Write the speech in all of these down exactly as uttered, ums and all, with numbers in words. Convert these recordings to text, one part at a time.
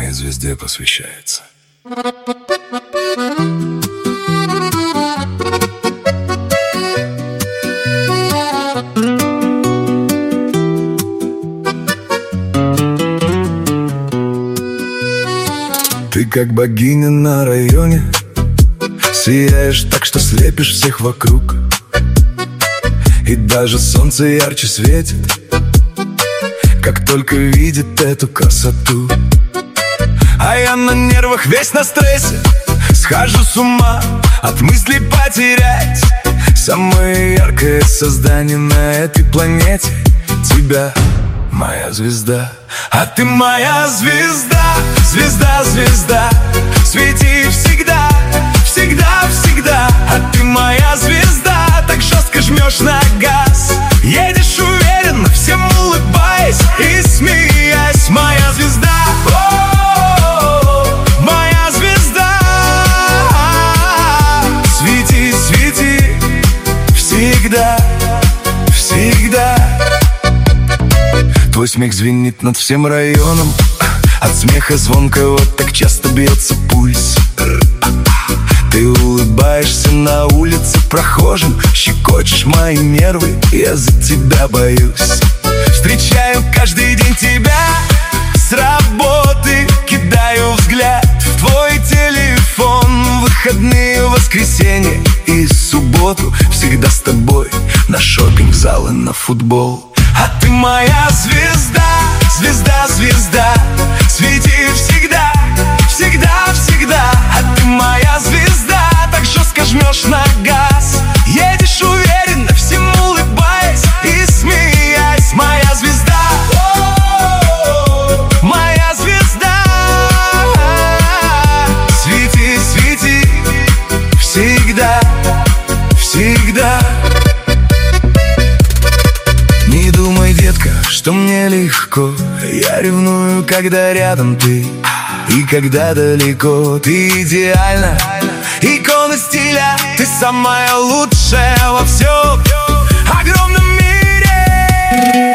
моей звезде посвящается. Ты как богиня на районе, сияешь так, что слепишь всех вокруг. И даже солнце ярче светит, как только видит эту красоту. А я на нервах, весь на стрессе, схожу с ума от мыслей потерять самое яркое создание на этой планете. Тебя, моя звезда. А ты моя звезда, звезда, звезда. Свети всегда, всегда, всегда. А ты моя звезда, так жестко жмешь на газ. Едешь уверенно, всем улыбаясь и смеясь. Моя звезда, о-о-о, моя звезда. Свети, свети, всегда, всегда. Твой смех звенит над всем районом, от смеха звонкого так часто бьется пульс. Ты улыбаешься на улице прохожим, щекочешь мои нервы, я за тебя боюсь. Встречаю каждый день тебя с работы, кидаю взгляд в твой телефон. В выходные, воскресенье и субботу всегда с тобой на шопинг, зал и на футбол. А ты моя звезда, звезда, звезда. Свети всегда, всегда, всегда. А ты моя звезда, так жестко жмешь на газ. Едешь уверенно, всем улыбаясь и смеясь. Моя звезда, о-о-о, моя звезда. Свети, свети, всегда, всегда. Не думай, детка, что мне легко. Я ревную, когда рядом ты и когда далеко. Ты идеальна, икона стиля. Ты самая лучшая во всем огромном мире.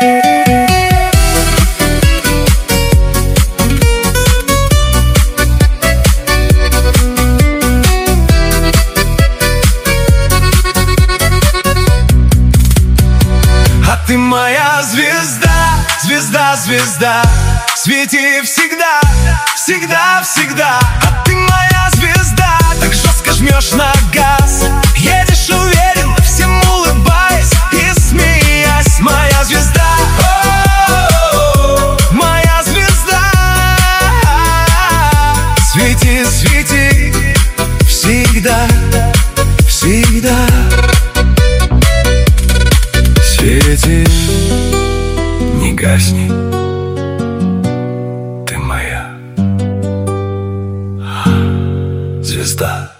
Ты моя звезда, звезда, звезда. Свети всегда, всегда, всегда. А ты моя звезда, так жестко жмешь на газ. Едешь уверенно, всем улыбаясь и смеясь. Моя звезда, о-о-о, моя звезда. Свети, свети, всегда, всегда. Свети, не гасни, ты моя звезда.